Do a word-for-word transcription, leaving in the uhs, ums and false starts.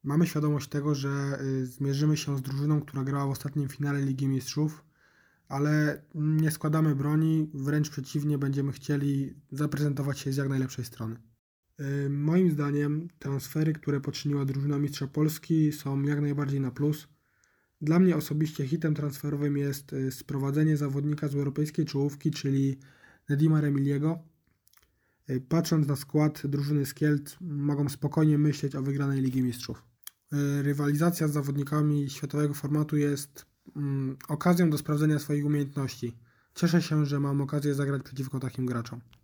Mamy świadomość tego, że y, zmierzymy się z drużyną, która grała w ostatnim finale Ligi Mistrzów, ale nie składamy broni, wręcz przeciwnie, będziemy chcieli zaprezentować się z jak najlepszej strony. Y, Moim zdaniem transfery, które poczyniła drużyna Mistrza Polski, są jak najbardziej na plus. Dla mnie osobiście hitem transferowym jest y, sprowadzenie zawodnika z europejskiej czołówki, czyli Nedima Remiliego. Y, Patrząc na skład drużyny z Kielc, mogą spokojnie myśleć o wygranej Ligi Mistrzów. Y, Rywalizacja z zawodnikami światowego formatu jest mm, okazją do sprawdzenia swoich umiejętności. Cieszę się, że mam okazję zagrać przeciwko takim graczom.